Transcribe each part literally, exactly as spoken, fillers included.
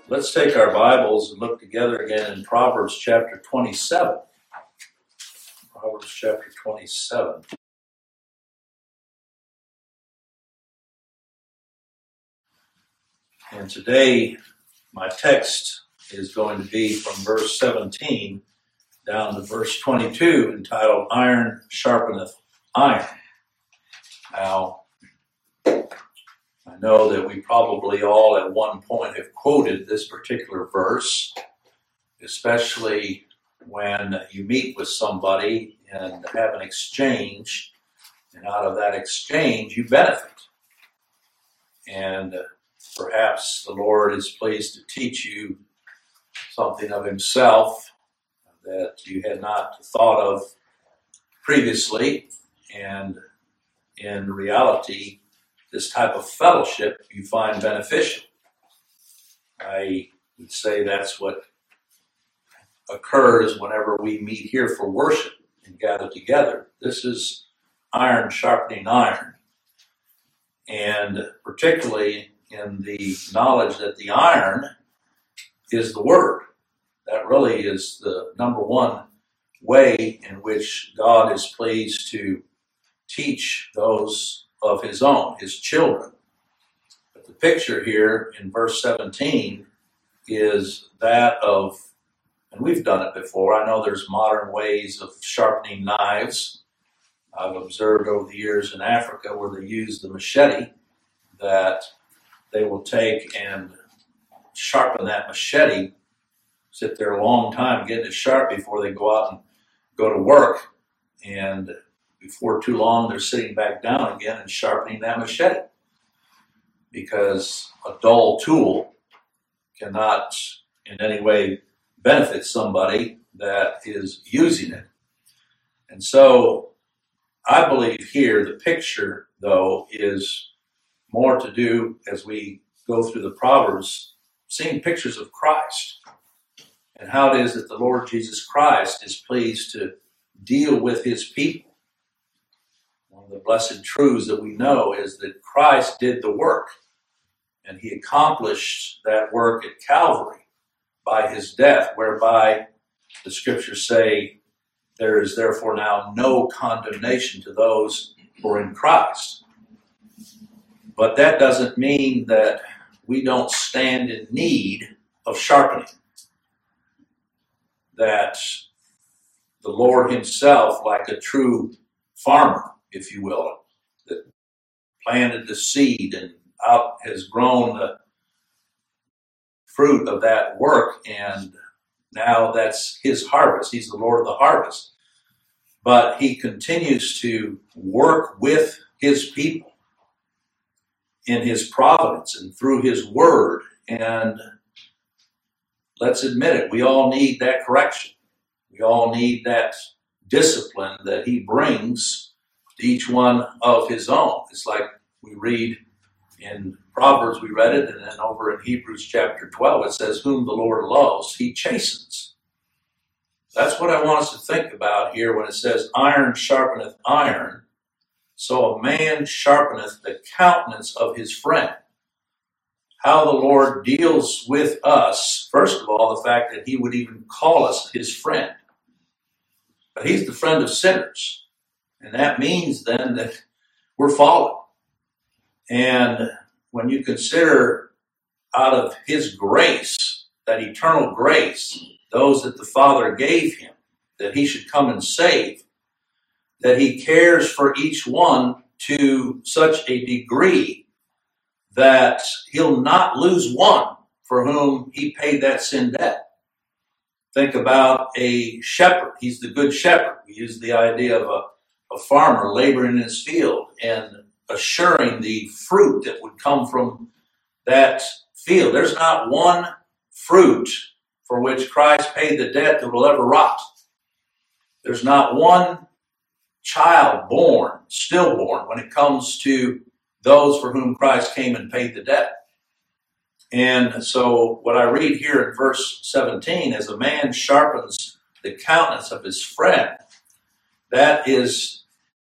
Let's take our Bibles and look together again in Proverbs chapter twenty-seven. Proverbs chapter twenty-seven. And today, my text is going to be from verse seventeen down to verse twenty-two, entitled Iron Sharpeneth Iron. Now, I know that we probably all at one point have quoted this particular verse, especially when you meet with somebody and have an exchange, and out of that exchange you benefit. And perhaps the Lord is pleased to teach you something of himself that you had not thought of previously, and in reality, this type of fellowship you find beneficial. I would say that's what occurs whenever we meet here for worship and gather together. This is iron sharpening iron. And particularly in the knowledge that the iron is the Word. That really is the number one way in which God is pleased to teach those of his own, his children. But the picture here in verse seventeen is that of, and we've done it before, I know there's modern ways of sharpening knives. I've observed over the years in Africa where they use the machete, that they will take and sharpen that machete, sit there a long time getting it sharp before they go out and go to work, and before too long, they're sitting back down again and sharpening that machete, because a dull tool cannot in any way benefit somebody that is using it. And so I believe here the picture, though, is more to do, as we go through the Proverbs, seeing pictures of Christ and how it is that the Lord Jesus Christ is pleased to deal with his people. One of the blessed truths that we know is that Christ did the work, and he accomplished that work at Calvary by his death, whereby the scriptures say there is therefore now no condemnation to those who are in Christ. But that doesn't mean that we don't stand in need of sharpening. That the Lord himself, like a true farmer, if you will, that planted the seed and out has grown the fruit of that work, and now that's his harvest. He's the Lord of the harvest. But he continues to work with his people in his providence and through his word. And let's admit it, we all need that correction. We all need that discipline that he brings to each one of his own. It's like we read in Proverbs, we read it, and then over in Hebrews chapter twelve, it says, whom the Lord loves, he chastens. That's what I want us to think about here when it says, iron sharpeneth iron, so a man sharpeneth the countenance of his friend. How the Lord deals with us, first of all, the fact that he would even call us his friend. But he's the friend of sinners. And that means then that we're fallen. And when you consider out of his grace, that eternal grace, those that the Father gave him, that he should come and save, that he cares for each one to such a degree that he'll not lose one for whom he paid that sin debt. Think about a shepherd. He's the good shepherd. We use the idea of a a farmer laboring in his field and assuring the fruit that would come from that field. There's not one fruit for which Christ paid the debt that will ever rot. There's not one child born, stillborn, when it comes to those for whom Christ came and paid the debt. And so what I read here in verse seventeen, as a man sharpens the countenance of his friend, that is,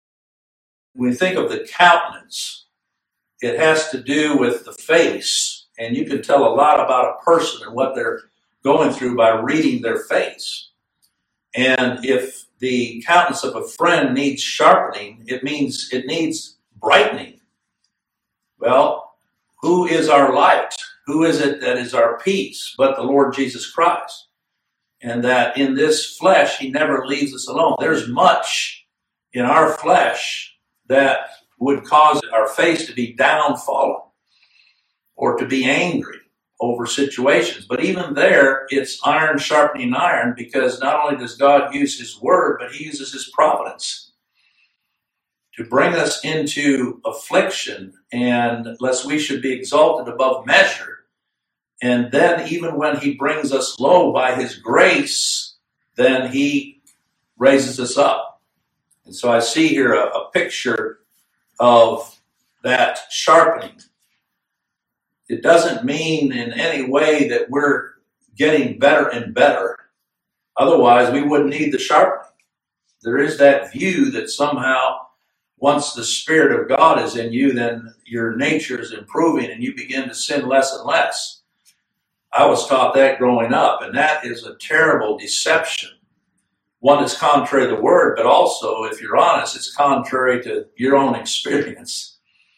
when we think of the countenance, it has to do with the face And you can tell a lot about a person and what they're going through by reading their face. And if the countenance of a friend needs sharpening, it means it needs brightening. Well, who is our light? Who is it that is our peace but the Lord Jesus Christ? And that in this flesh, he never leaves us alone. There's much in our flesh that would cause our face to be downfallen or to be angry over situations. But even there, it's iron sharpening iron, because not only does God use his word, but he uses his providence to bring us into affliction, and lest we should be exalted above measure. And then even when he brings us low by his grace, then he raises us up. And so I see here a, a picture of that sharpening. It doesn't mean in any way that we're getting better and better. Otherwise, we wouldn't need the sharpening. There is that view that somehow once the Spirit of God is in you, then your nature is improving and you begin to sin less and less. I was taught that growing up, and that is a terrible deception. One is contrary to the word, but also, if you're honest, it's contrary to your own experience.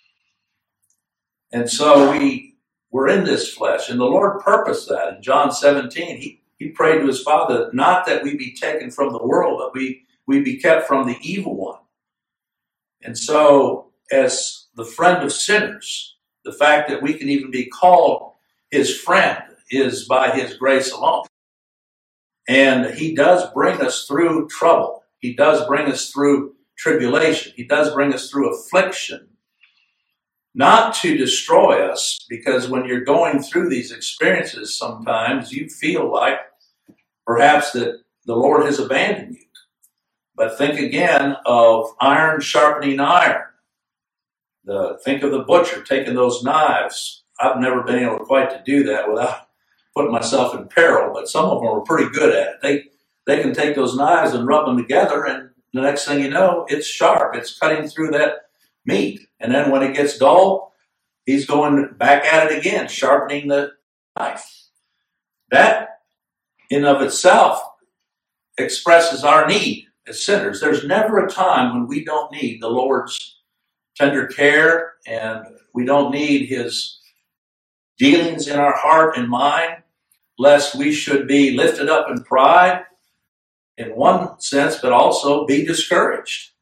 And so we we're in this flesh, and the Lord purposed that. In John seventeen, he, he prayed to his Father, not that we be taken from the world, but we, we be kept from the evil one. And so, as the friend of sinners, the fact that we can even be called his friend is by his grace alone. And he does bring us through trouble. He does bring us through tribulation. He does bring us through affliction. Not to destroy us, because when you're going through these experiences, sometimes you feel like perhaps that the Lord has abandoned you. But think again of iron sharpening iron. The, think of the butcher taking those knives. I've never been able quite to do that without putting myself in peril, but some of them are pretty good at it. They, they can take those knives and rub them together, and the next thing you know, it's sharp. It's cutting through that meat. And then when it gets dull, he's going back at it again, sharpening the knife. That in of itself expresses our need as sinners. There's never a time when we don't need the Lord's tender care, and we don't need his dealings in our heart and mind, lest we should be lifted up in pride in one sense, but also be discouraged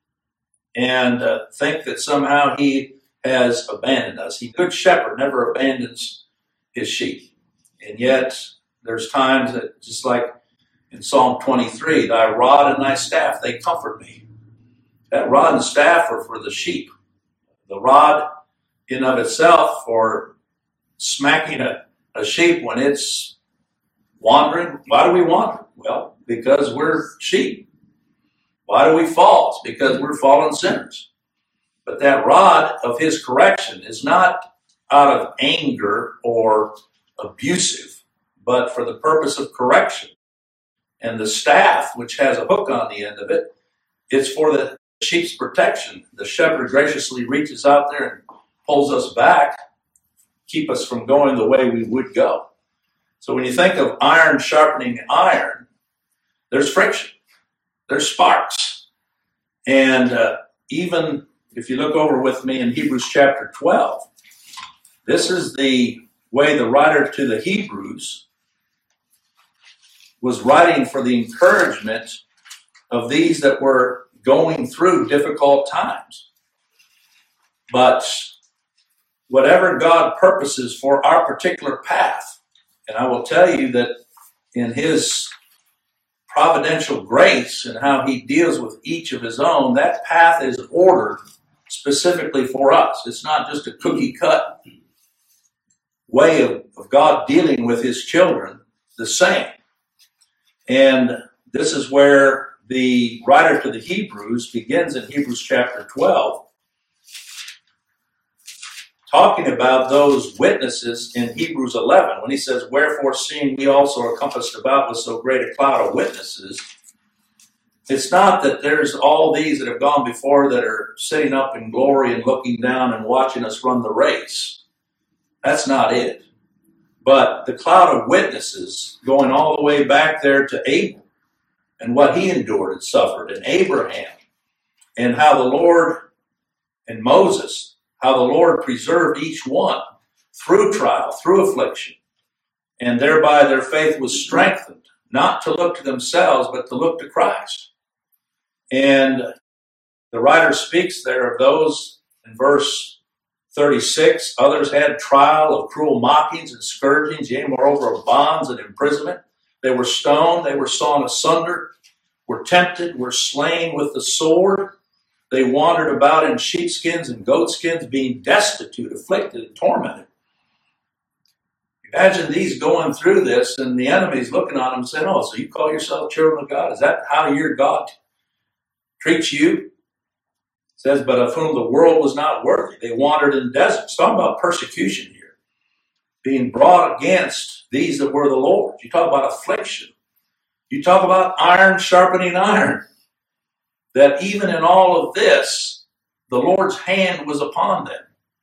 and uh, think that somehow he has abandoned us. He, good shepherd, never abandons his sheep. And yet there's times that, just like in Psalm twenty-three, thy rod and thy staff, they comfort me. That rod and staff are for the sheep. The rod in of itself for smacking a, a sheep when it's wandering. Why do we wander? Well, because we're sheep. Why do we fall? It's because we're fallen sinners. But that rod of his correction is not out of anger or abusive, but for the purpose of correction. And the staff, which has a hook on the end of it, it's for the sheep's protection. The shepherd graciously reaches out there and pulls us back, keep us from going the way we would go. So when you think of iron sharpening iron, there's friction, there's sparks. And uh, even if you look over with me in Hebrews chapter twelve, this is the way the writer to the Hebrews was writing for the encouragement of these that were going through difficult times. But whatever God purposes for our particular path, and I will tell you that in his providential grace and how he deals with each of his own, that path is ordered specifically for us. It's not just a cookie cut way of, of God dealing with his children, the same. And this is where the writer to the Hebrews begins in Hebrews chapter twelve, talking about those witnesses in Hebrews eleven, when he says, wherefore, seeing we also are compassed about with so great a cloud of witnesses. It's not that there's all these that have gone before that are sitting up in glory and looking down and watching us run the race. That's not it. But the cloud of witnesses going all the way back there to Abel and what he endured and suffered, and Abraham, and how the Lord, and Moses, how the Lord preserved each one through trial, through affliction, and thereby their faith was strengthened, not to look to themselves, but to look to Christ. And the writer speaks there of those in verse thirty-six. Others had trial of cruel mockings and scourgings, yea, moreover of bonds and imprisonment. They were stoned, they were sawn asunder, were tempted, were slain with the sword. They wandered about in sheepskins and goatskins, being destitute, afflicted, and tormented. Imagine these going through this, and the enemy's looking on them and saying, oh, so you call yourself children of God? Is that how your God treats you? It says, but of whom the world was not worthy. They wandered in deserts. Talking about persecution here. Being brought against these that were the Lord's. You talk about affliction. You talk about iron sharpening iron. That even in all of this, the Lord's hand was upon them.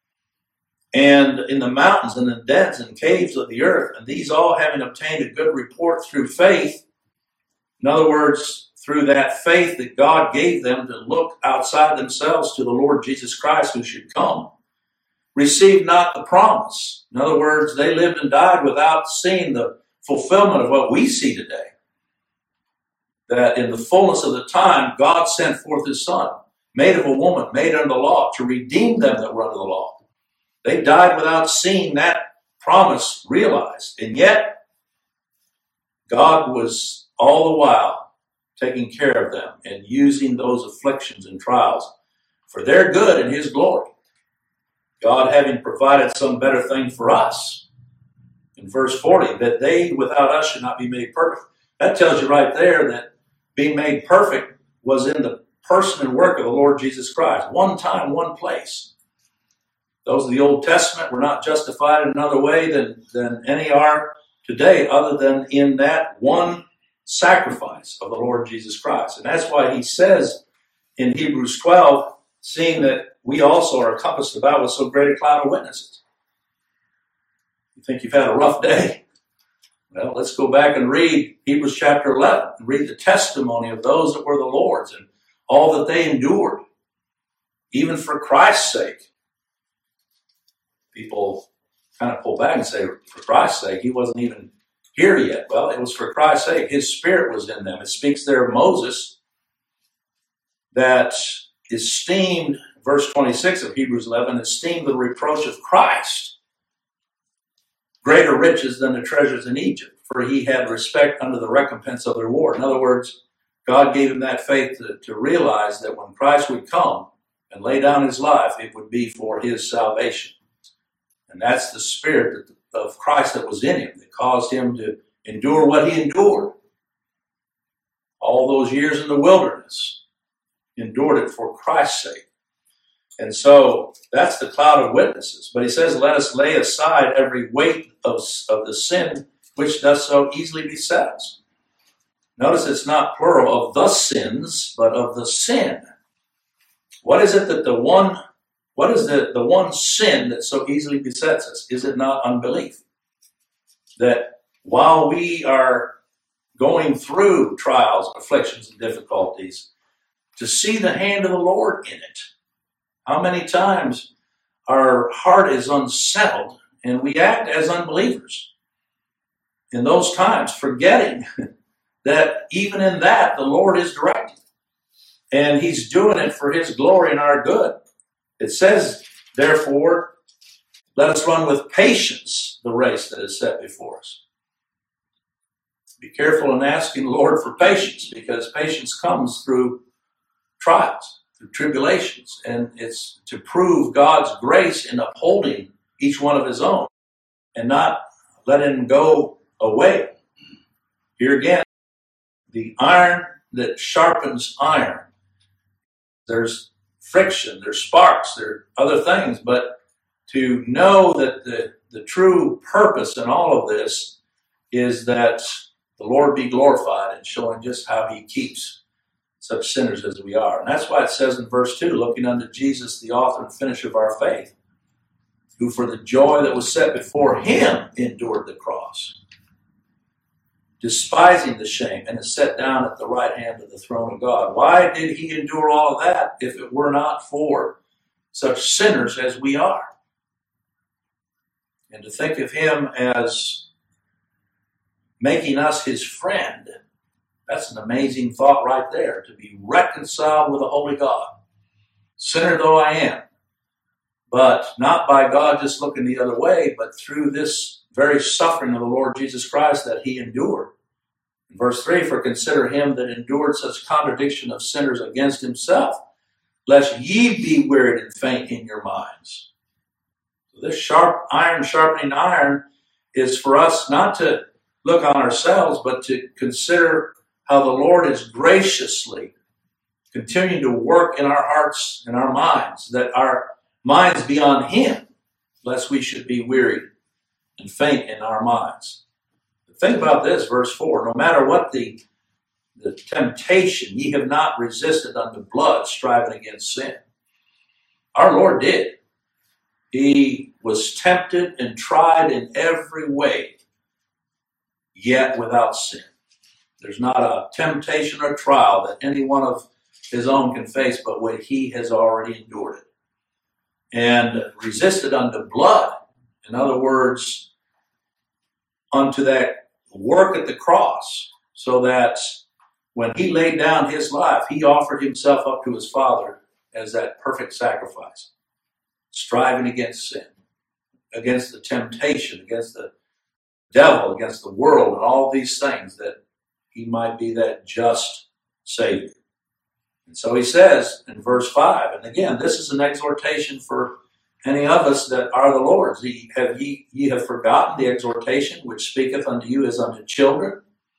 And in the mountains and the dens and caves of the earth, and these all having obtained a good report through faith, in other words, through that faith that God gave them to look outside themselves to the Lord Jesus Christ who should come, received not the promise. In other words, they lived and died without seeing the fulfillment of what we see today. That in the fullness of the time, God sent forth his Son, made of a woman, made under the law, to redeem them that were under the law. They died without seeing that promise realized. And yet, God was all the while taking care of them and using those afflictions and trials for their good and his glory. God having provided some better thing for us. In verse forty, that they without us should not be made perfect. That tells you right there that being made perfect was in the person and work of the Lord Jesus Christ. One time, one place. Those of the Old Testament were not justified in another way than, than any are today, other than in that one sacrifice of the Lord Jesus Christ. And that's why he says in Hebrews twelve, seeing that we also are encompassed about with so great a cloud of witnesses. You think you've had a rough day? Well, let's go back and read Hebrews chapter eleven and read the testimony of those that were the Lord's and all that they endured, even for Christ's sake. People kind of pull back and say, for Christ's sake, he wasn't even here yet. Well, it was for Christ's sake. His Spirit was in them. It speaks there of Moses that esteemed, verse twenty-six of Hebrews eleven, esteemed the reproach of Christ greater riches than the treasures in Egypt, for he had respect unto the recompense of the reward. In other words, God gave him that faith to, to realize that when Christ would come and lay down his life, it would be for his salvation. And that's the Spirit of Christ that was in him that caused him to endure what he endured. All those years in the wilderness, endured it for Christ's sake. And so that's the cloud of witnesses. But he says, let us lay aside every weight of, of the sin which does so easily beset us. Notice it's not plural of the sins, but of the sin. What is it that the one, what is the, the one sin that so easily besets us? Is it not unbelief? That while we are going through trials, afflictions, and difficulties, to see the hand of the Lord in it. How many times our heart is unsettled and we act as unbelievers in those times, forgetting that even in that the Lord is directing. And he's doing it for his glory and our good. It says, therefore, let us run with patience the race that is set before us. Be careful in asking the Lord for patience, because patience comes through trials, through tribulations, and it's to prove God's grace in upholding each one of his own and not letting him go away. Here again, the iron that sharpens iron. There's friction, there's sparks, there are other things, but to know that the, the true purpose in all of this is that the Lord be glorified and showing just how he keeps such sinners as we are. And that's why it says in verse two, looking unto Jesus, the author and finisher of our faith. who for the joy that was set before him endured the cross, despising the shame, and is set down at the right hand of the throne of God. Why did he endure all of that if it were not for such sinners as we are? And to think of him as making us his friend, that's an amazing thought right there, to be reconciled with a holy God. Sinner though I am, but not by God just looking the other way, but through this very suffering of the Lord Jesus Christ that he endured. In verse three, for consider him that endured such contradiction of sinners against himself, lest ye be wearied and faint in your minds. So this sharp iron sharpening iron is for us not to look on ourselves, but to consider how the Lord is graciously continuing to work in our hearts and our minds, that our minds be on him, lest we should be wearied and faint in our minds. Think about this, verse four. No matter what the, the temptation, ye have not resisted unto blood, striving against sin. Our Lord did. He was tempted and tried in every way, yet without sin. There's not a temptation or trial that any one of his own can face, but what he has already endured it. And resisted unto blood. In other words, unto that work at the cross, so that when he laid down his life, he offered himself up to his Father as that perfect sacrifice, striving against sin, against the temptation, against the devil, against the world, and all these things, that he might be that just Savior. And so he says in verse five, and again, this is an exhortation for any of us that are the Lord's. Ye have, ye, ye have forgotten the exhortation which speaketh unto you as unto children.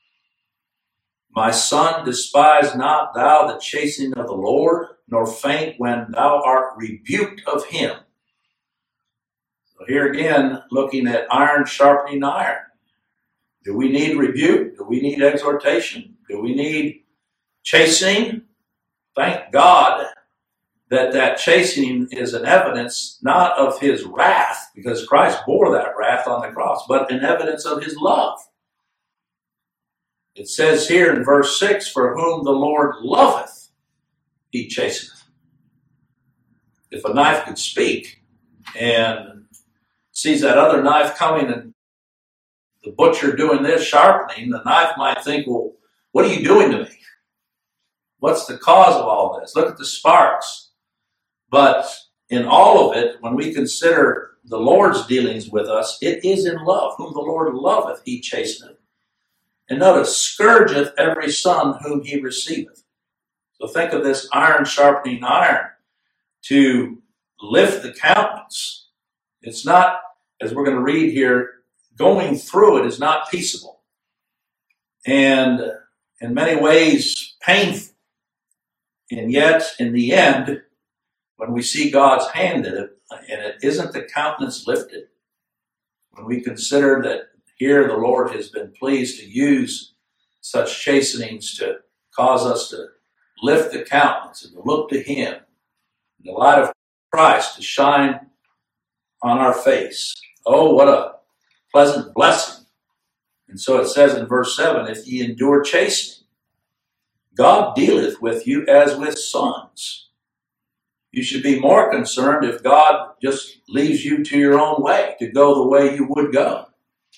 My son, despise not thou the chastening of the Lord, nor faint when thou art rebuked of him. So here again, looking at iron sharpening iron. Do we need rebuke? Do we need exhortation? Do we need chastening? Thank God that that chastening is an evidence not of his wrath, because Christ bore that wrath on the cross, but an evidence of his love. It says here in verse six, for whom the Lord loveth, he chasteneth. If a knife could speak and sees that other knife coming and the butcher doing this sharpening, the knife might think, well, what are you doing to me? What's the cause of all this? Look at the sparks. But in all of it, when we consider the Lord's dealings with us, it is in love. Whom the Lord loveth, he chasteneth. And notice, scourgeth every son whom he receiveth. So think of this iron sharpening iron to lift the countenance. It's not, as we're going to read here, going through it is not peaceable. And in many ways, painful. And yet, in the end, when we see God's hand in it, and it isn't the countenance lifted, when we consider that here the Lord has been pleased to use such chastenings to cause us to lift the countenance and to look to him, the light of Christ to shine on our face. Oh, what a pleasant blessing. And so it says in verse seven, if ye endure chastening, God dealeth with you as with sons. You should be more concerned if God just leaves you to your own way, to go the way you would go.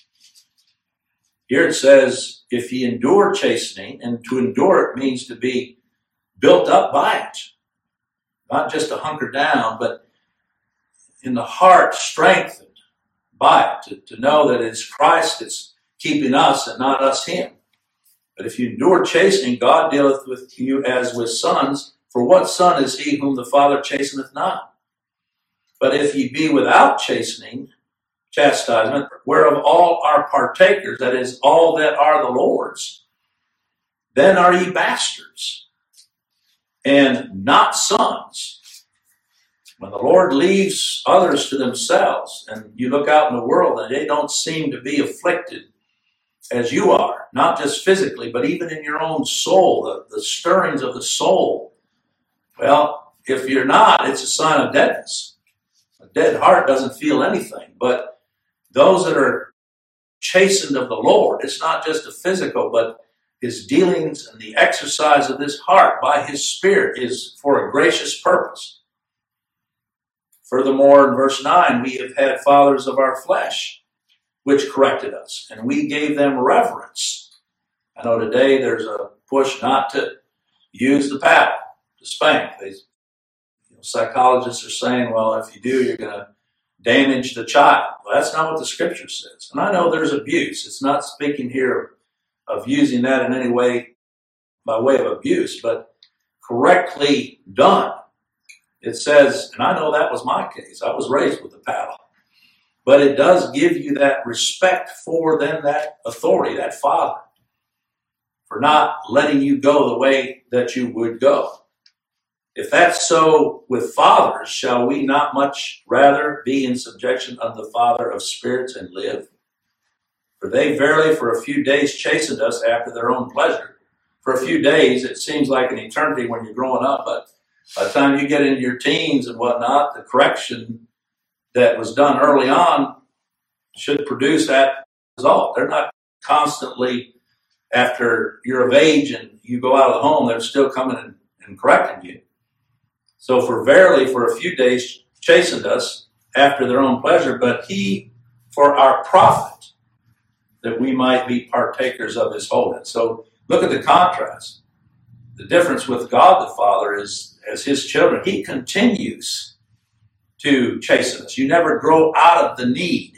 Here it says, if ye endure chastening, and to endure it means to be built up by it. Not just to hunker down, but in the heart strengthened by it, to, to know that it's Christ that's keeping us and not us him. But if you endure chastening, God dealeth with you as with sons. For what son is he whom the Father chasteneth not? But if ye be without chastening, chastisement, whereof all are partakers, that is, all that are the Lord's, then are ye bastards, and not sons. When the Lord leaves others to themselves, and you look out in the world and they don't seem to be afflicted as you are, not just physically, but even in your own soul, the, the stirrings of the soul. Well, if you're not, it's a sign of deadness. dead heart doesn't feel anything. But those that are chastened of the Lord, it's not just a physical, but his dealings and the exercise of this heart by his Spirit is for a gracious purpose. Furthermore, in verse nine, we have had fathers of our flesh, which corrected us, and we gave them reverence. I know today there's a push not to use the paddle to spank. They, you know, psychologists are saying, well, if you do, you're going to damage the child. Well, that's not what the Scripture says. And I know there's abuse. It's not speaking here of using that in any way by way of abuse, but correctly done. It says, and I know that was my case. I was raised with a paddle. But it does give you that respect for then that authority, that father, for not letting you go the way that you would go. If that's so with fathers, shall we not much rather be in subjection unto the Father of spirits and live? For they verily for a few days chastened us after their own pleasure. For a few days, it seems like an eternity when you're growing up, but by the time you get into your teens and whatnot, the correction that was done early on should produce that result. They're not constantly, after you're of age and you go out of the home, they're still coming and, and correcting you. So for verily for a few days chastened us after their own pleasure, but he for our profit, that we might be partakers of his holiness. So look at the contrast. The difference with God the Father is, as his children, he continues to chasten us. You never grow out of the need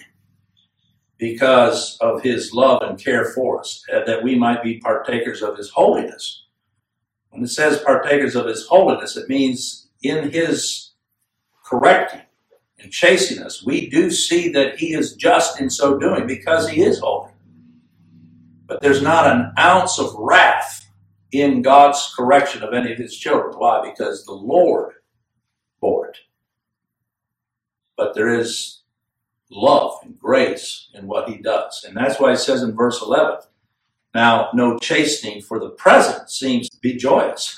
because of his love and care for us, that we might be partakers of his holiness. When it says partakers of his holiness, it means in his correcting and chastening us, we do see that he is just in so doing because he is holy. But there's not an ounce of wrath in God's correction of any of his children. Why? Because the Lord bore it. But there is love and grace in what he does. And that's why it says in verse eleven, now no chastening for the present seems to be joyous.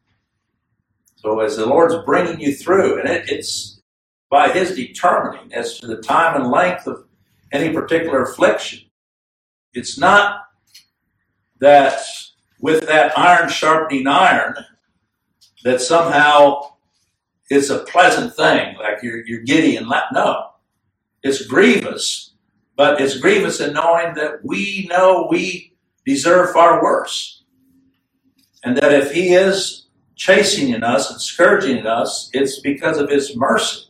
So as the Lord's bringing you through, and it, it's by his determining as to the time and length of any particular affliction, it's not that with that iron sharpening iron, that somehow it's a pleasant thing, like you're, you're giddy and la- no. It's grievous, but it's grievous in knowing that we know we deserve far worse. And that if he is chastening us and scourging us, it's because of his mercy.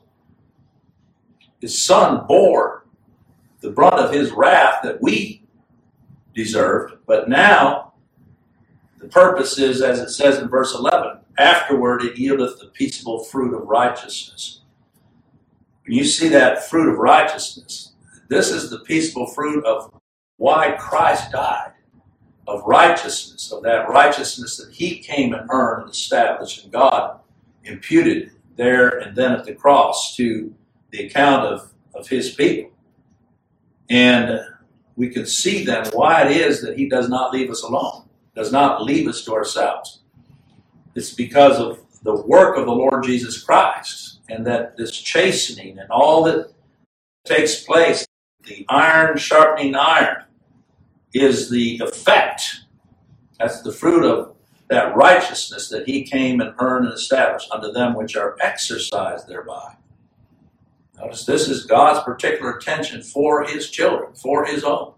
His son bore the brunt of his wrath that we deserved, but now the purpose is, as it says in verse eleven, afterward it yieldeth the peaceable fruit of righteousness. When you see that fruit of righteousness, this is the peaceable fruit of why Christ died, of righteousness, of that righteousness that he came and earned and established, and God imputed there and then at the cross to the account of, of his people. And we can see then why it is that he does not leave us alone, does not leave us to ourselves. It's because of the work of the Lord Jesus Christ, and that this chastening and all that takes place, the iron sharpening iron, is the effect. That's the fruit of that righteousness that he came and earned and established unto them which are exercised thereby. Notice this is God's particular attention for his children, for his own.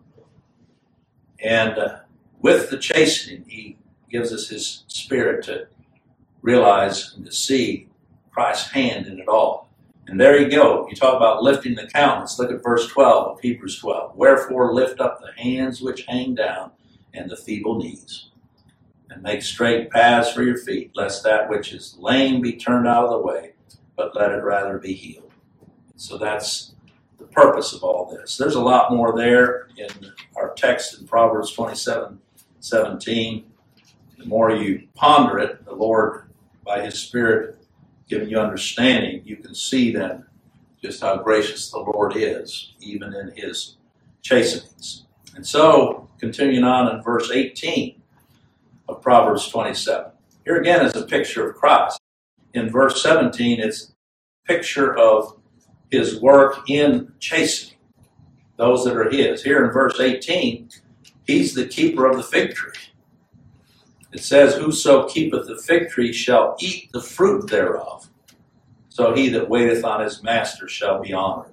And uh, with the chastening, he gives us his Spirit to realize and to see Christ's hand in it all. And there you go. You talk about lifting the countenance. Look at verse twelve of Hebrews twelve. Wherefore lift up the hands which hang down and the feeble knees, and make straight paths for your feet, lest that which is lame be turned out of the way, but let it rather be healed. So that's the purpose of all this. There's a lot more there in our text in Proverbs twenty-seven seventeen. The more you ponder it, the Lord, by his Spirit, giving you understanding, you can see then just how gracious the Lord is, even in his chastenings. And so, continuing on in verse eighteen of Proverbs twenty-seven. Here again is a picture of Christ. In verse seventeen, it's a picture of his work in chastening those that are his. Here in verse eighteen, he's the keeper of the fig tree. It says, whoso keepeth the fig tree shall eat the fruit thereof. So he that waiteth on his master shall be honored.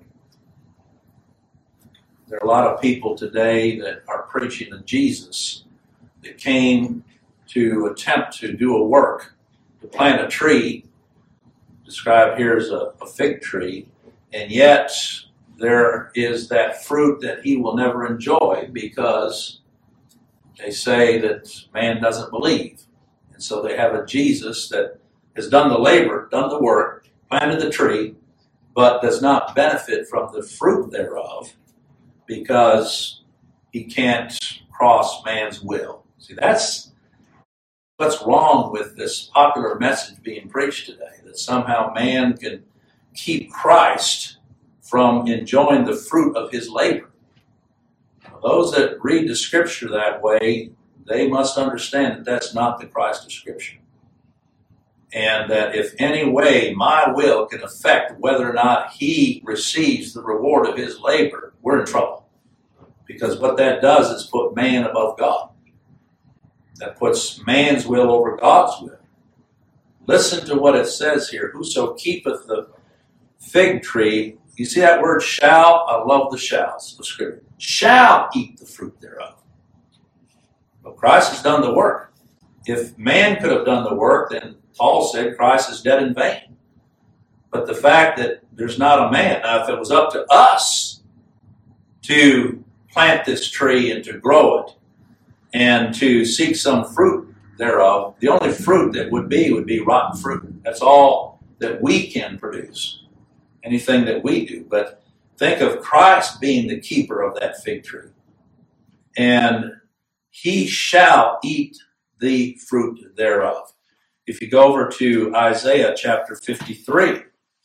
There are a lot of people today that are preaching of Jesus that came to attempt to do a work, to plant a tree, described here as a, a fig tree, and yet there is that fruit that he will never enjoy because they say that man doesn't believe. And so they have a Jesus that has done the labor, done the work, planted the tree, but does not benefit from the fruit thereof because he can't cross man's will. See, that's what's wrong with this popular message being preached today, that somehow man can keep Christ from enjoying the fruit of his labor. Those that read the Scripture that way, they must understand that that's not the Christ of Scripture. And that if any way my will can affect whether or not he receives the reward of his labor, we're in trouble. Because what that does is put man above God. That puts man's will over God's will. Listen to what it says here. Whoso keepeth the fig tree, you see that word shall? I love the shalls of Scripture. Shall eat the fruit thereof. But Christ has done the work. If man could have done the work, then Paul said Christ is dead in vain. But the fact that there's not a man, now if it was up to us to plant this tree and to grow it and to seek some fruit thereof, the only fruit that would be would be rotten fruit. That's all that we can produce. Anything that we do. But think of Christ being the keeper of that fig tree. And he shall eat the fruit thereof. If you go over to Isaiah chapter fifty-three,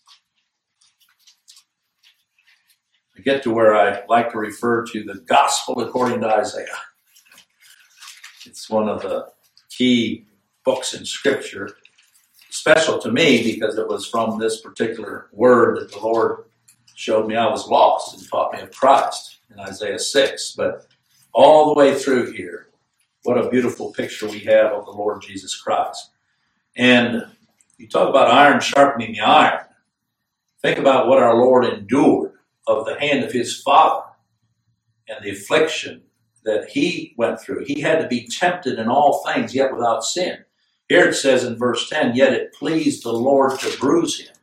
I get to where I like to refer to the gospel according to Isaiah. It's one of the key books in Scripture, special to me because it was from this particular word that the Lord showed me I was lost and taught me of Christ in Isaiah six. But all the way through here, what a beautiful picture we have of the Lord Jesus Christ. And you talk about iron sharpening the iron. Think about what our Lord endured of the hand of his Father and the affliction that he went through. He had to be tempted in all things, yet without sin. Here it says in verse ten, yet it pleased the Lord to bruise him.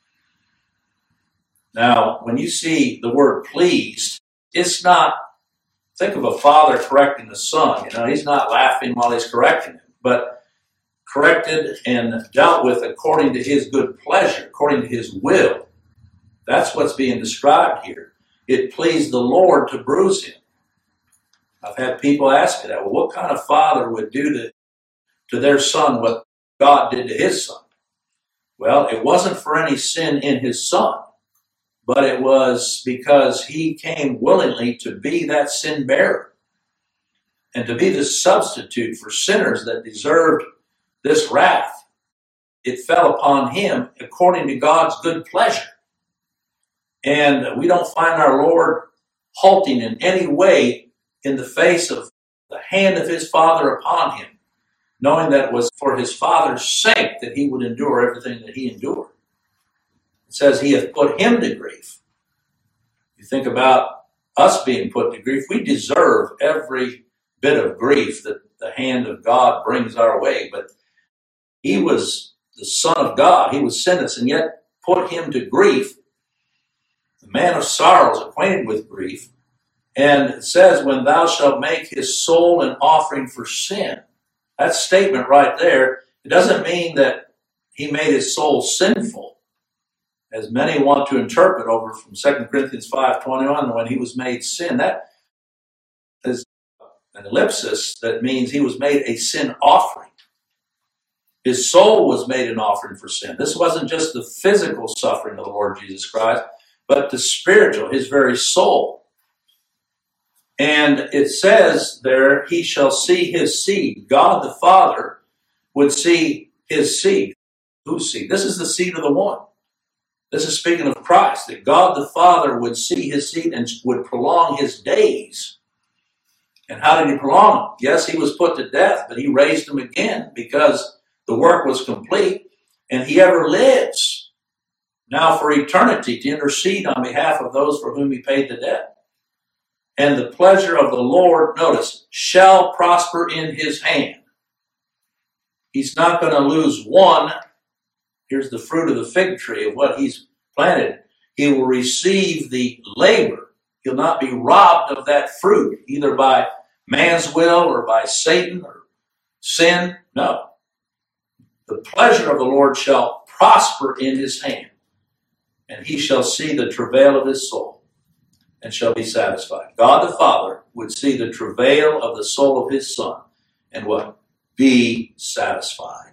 Now, when you see the word pleased, it's not, think of a father correcting the son. You know, he's not laughing while he's correcting him, but corrected and dealt with according to his good pleasure, according to his will. That's what's being described here. It pleased the Lord to bruise him. I've had people ask me that, well, what kind of father would do to, to their son what God did to his son? Well, it wasn't for any sin in his son, but it was because he came willingly to be that sin bearer and to be the substitute for sinners that deserved this wrath. It fell upon him according to God's good pleasure. And we don't find our Lord halting in any way in the face of the hand of his Father upon him, knowing that it was for his Father's sake that he would endure everything that he endured. It says he hath put him to grief. You think about us being put to grief. We deserve every bit of grief that the hand of God brings our way, but he was the Son of God. He was sinless, and yet put him to grief. The man of sorrows, acquainted with grief. And it says, when thou shalt make his soul an offering for sin. That statement right there, it doesn't mean that he made his soul sinful, as many want to interpret over from Second Corinthians five twenty-one, when he was made sin. That is an ellipsis that means he was made a sin offering. His soul was made an offering for sin. This wasn't just the physical suffering of the Lord Jesus Christ, but the spiritual, his very soul. And it says there, he shall see his seed. God the Father would see his seed. Whose seed? This is the seed of the one. This is speaking of Christ, that God the Father would see his seed and would prolong his days. And how did he prolong them? Yes, he was put to death, but he raised him again because the work was complete, and he ever lives now for eternity to intercede on behalf of those for whom he paid the debt. And the pleasure of the Lord, notice, shall prosper in his hand. He's not going to lose one. Here's the fruit of the fig tree of what he's planted. He will receive the labor. He'll not be robbed of that fruit, either by man's will or by Satan or sin. No. The pleasure of the Lord shall prosper in his hand, and he shall see the travail of his soul and shall be satisfied. God the Father would see the travail of the soul of his Son and what? Be satisfied.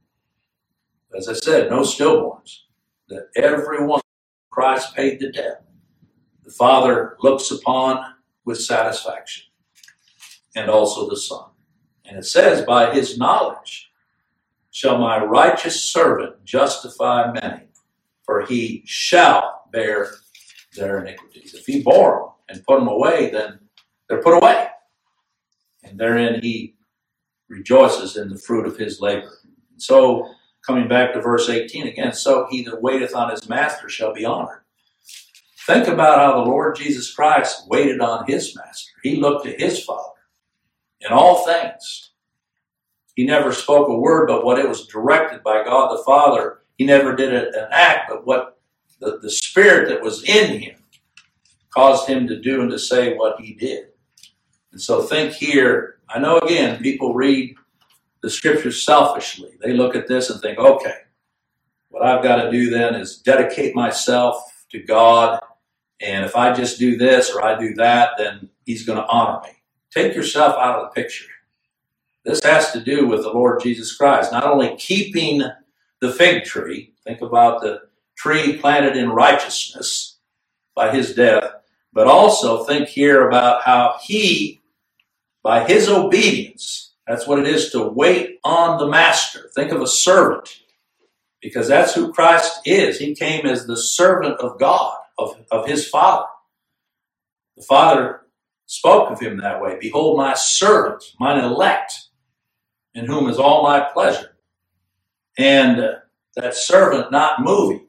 As I said, no stillborns. That everyone Christ paid the debt, the Father looks upon with satisfaction, and also the Son. And it says, by his knowledge shall my righteous servant justify many, for he shall bear their iniquities. If he bore them and put them away, then they're put away. And therein he rejoices in the fruit of his labor. And so, coming back to verse eighteen again, so he that waiteth on his master shall be honored. Think about how the Lord Jesus Christ waited on his master. He looked to his Father in all things. He never spoke a word, but what it was directed by God the Father. He never did an act, but what the, the Spirit that was in him caused him to do and to say what he did. And so think here, I know again, people read the scriptures selfishly. They look at this and think, okay, what I've got to do then is dedicate myself to God, and if I just do this or I do that, then he's going to honor me. Take yourself out of the picture. This has to do with the Lord Jesus Christ, not only keeping the fig tree, think about the tree planted in righteousness by his death, but also think here about how he, by his obedience, that's what it is to wait on the master. Think of a servant, because that's who Christ is. He came as the servant of God, of, of his Father. The Father spoke of him that way. Behold my servant, mine elect, in whom is all my pleasure. And uh, that servant not moving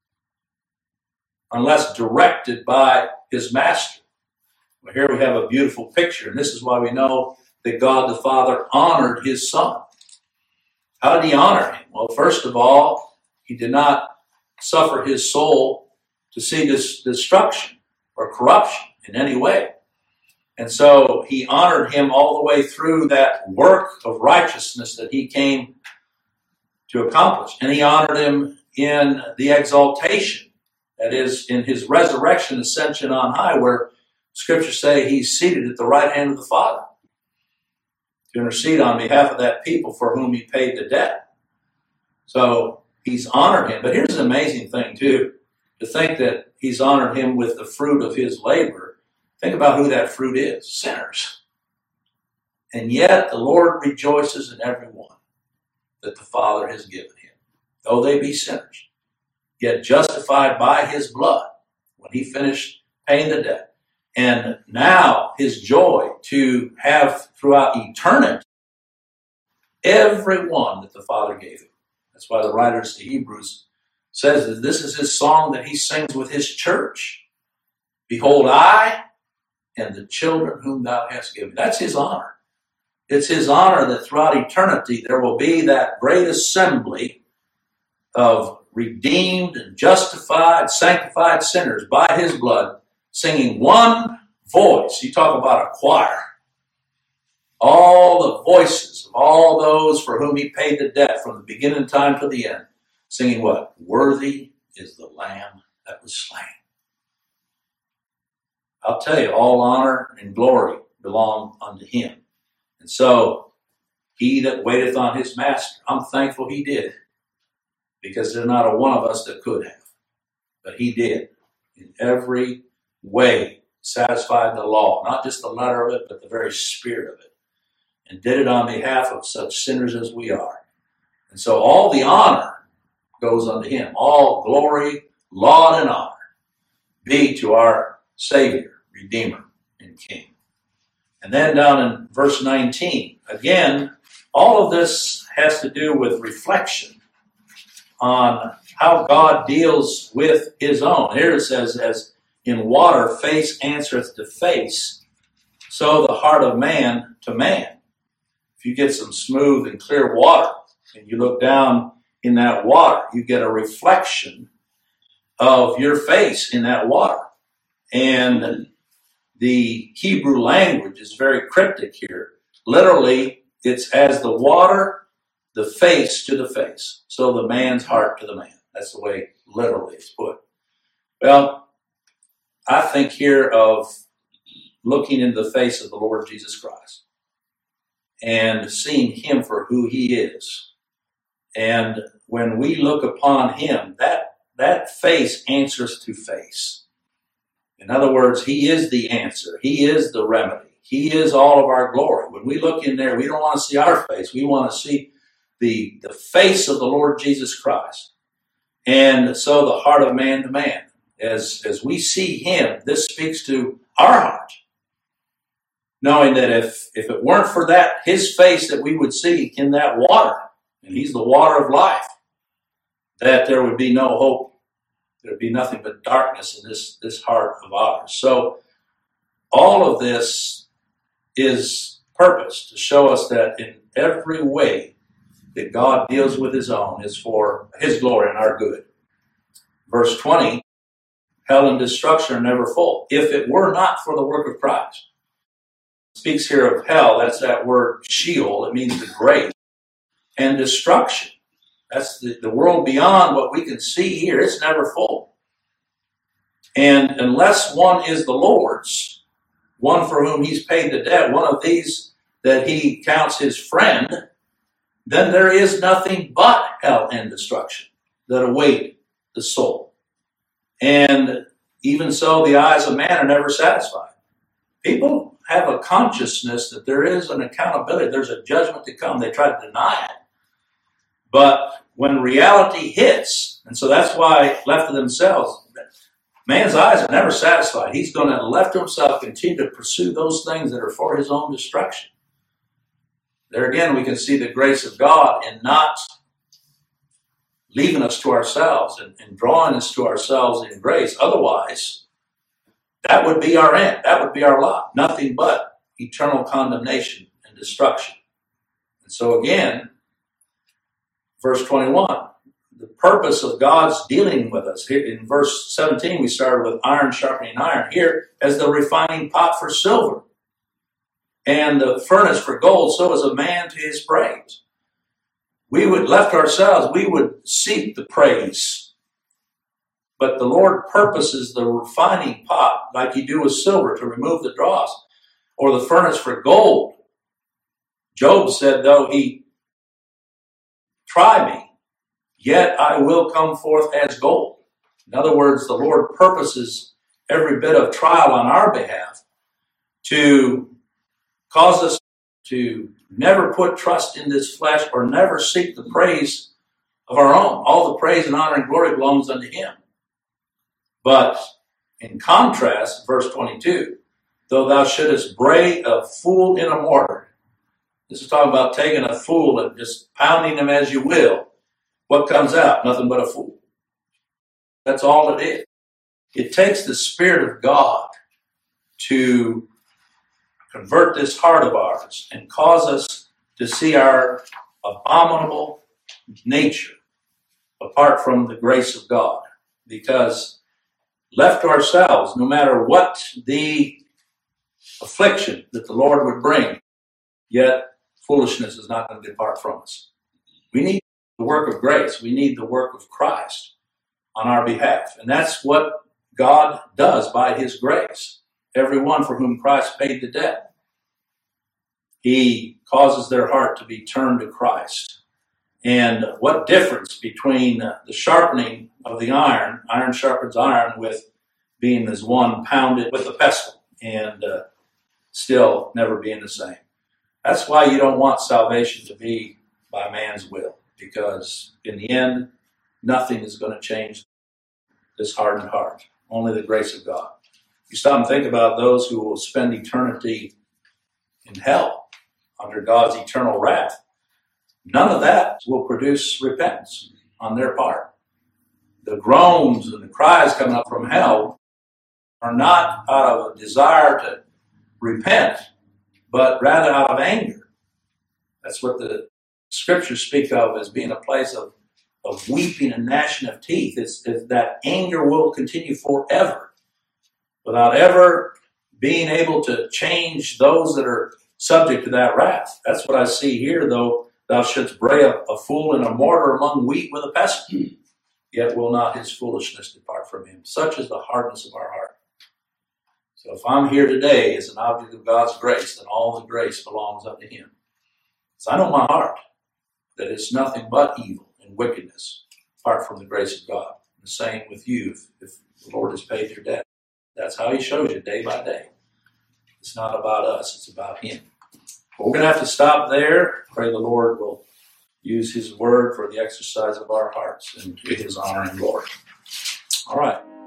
unless directed by his master. Well, here we have a beautiful picture, and this is why we know that God the Father honored his Son. How did he honor him? Well, first of all, he did not suffer his soul to see this destruction or corruption in any way. And so he honored him all the way through that work of righteousness that he came to accomplish. And he honored him in the exaltation, that is, in his resurrection, ascension on high, where scriptures say he's seated at the right hand of the Father to intercede on behalf of that people for whom he paid the debt. So he's honored him. But here's an amazing thing, too, to think that he's honored him with the fruit of his labor. Think about who that fruit is, sinners. And yet the Lord rejoices in every one that the Father has given him, though they be sinners, yet justified by his blood when he finished paying the debt. And now his joy to have throughout eternity every one that the Father gave him. That's why the writer to Hebrews says that this is his song that he sings with his church. Behold, I and the children whom thou hast given. That's his honor. It's his honor that throughout eternity there will be that great assembly of redeemed and justified, sanctified sinners by his blood, singing one voice. You talk about a choir. All the voices of all those for whom he paid the debt from the beginning of time to the end, singing what? Worthy is the Lamb that was slain. I'll tell you, all honor and glory belong unto him. And so, he that waiteth on his master, I'm thankful he did, because there's not a one of us that could have. But he did. In every way, satisfied the law, not just the letter of it, but the very spirit of it, and did it on behalf of such sinners as we are. And so all the honor goes unto him. All glory, laud and honor be to our Savior, Redeemer, and King. And then down in verse nineteen, again, all of this has to do with reflection on how God deals with his own. Here it says, as in water face answereth to face, so the heart of man to man. If you get some smooth and clear water and you look down in that water, you get a reflection of your face in that water. And the Hebrew language is very cryptic here. Literally, it's as the water, the face to the face. So the man's heart to the man. That's the way literally it's put. Well, I think here of looking into the face of the Lord Jesus Christ and seeing him for who he is. And when we look upon him, that, that face answers to face. In other words, he is the answer. He is the remedy. He is all of our glory. When we look in there, we don't want to see our face. We want to see the, the face of the Lord Jesus Christ. And so the heart of man to man. As, as we see him, this speaks to our heart. Knowing that if, if it weren't for that, his face that we would see in that water, and he's the water of life, that there would be no hope. There would be nothing but darkness in this, this heart of ours. So all of this is purpose to show us that in every way that God deals with his own is for his glory and our good. Verse twenty, hell and destruction are never full. If it were not for the work of Christ. It speaks here of hell, that's that word Sheol, it means the grave. And destruction, that's the, the world beyond what we can see here, it's never full. And unless one is the Lord's, one for whom he's paid the debt, one of these that he counts his friend, then there is nothing but hell and destruction that await the soul. And even so, the eyes of man are never satisfied. People have a consciousness that there is an accountability, there's a judgment to come. They try to deny it. But when reality hits, and so that's why left to themselves, man's eyes are never satisfied. He's going to, left to himself, continue to pursue those things that are for his own destruction. There again, we can see the grace of God in not leaving us to ourselves and, and drawing us to ourselves in grace. Otherwise, that would be our end. That would be our lot. Nothing but eternal condemnation and destruction. And so again, verse twenty-one, the purpose of God's dealing with us. Here in verse seventeen, we started with iron sharpening iron. Here, as the refining pot for silver and the furnace for gold, so is a man to his praise. We would, left ourselves, we would seek the praise. But the Lord purposes the refining pot, like you do with silver, to remove the dross, or the furnace for gold. Job said, though he try me, yet I will come forth as gold. In other words, the Lord purposes every bit of trial on our behalf to cause us to never put trust in this flesh or never seek the praise of our own. All the praise and honor and glory belongs unto him. But in contrast, verse twenty-two, though thou shouldest bray a fool in a mortar. This is talking about taking a fool and just pounding him as you will. What comes out? Nothing but a fool. That's all it is. It takes the Spirit of God to convert this heart of ours and cause us to see our abominable nature apart from the grace of God. Because left to ourselves, no matter what the affliction that the Lord would bring, yet foolishness is not going to depart from us. We need the work of grace. We need the work of Christ on our behalf. And that's what God does by his grace. Everyone for whom Christ paid the debt. He causes their heart to be turned to Christ. And what difference between the sharpening of the iron, iron sharpens iron, with being as one pounded with a pestle and uh, still never being the same. That's why you don't want salvation to be by man's will, because in the end, nothing is going to change this hardened heart. Only the grace of God. You stop and think about those who will spend eternity in hell under God's eternal wrath. None of that will produce repentance on their part. The groans and the cries coming up from hell are not out of a desire to repent, but rather out of anger. That's what the scriptures speak of as being a place of, of weeping and gnashing of teeth. It's, it's that anger will continue forever without ever being able to change those that are subject to that wrath. That's what I see here, though. Thou shouldst bray a, a fool in a mortar among wheat with a pestle, yet will not his foolishness depart from him. Such is the hardness of our heart. So if I'm here today as an object of God's grace, then all the grace belongs unto him. So I know my heart, that it's nothing but evil and wickedness apart from the grace of God. The same with you, if, if the Lord has paid your debt. That's how he shows you day by day. It's not about us, it's about him. But we're going to have to stop there. Pray the Lord will use his word for the exercise of our hearts and to his honor and glory. All right.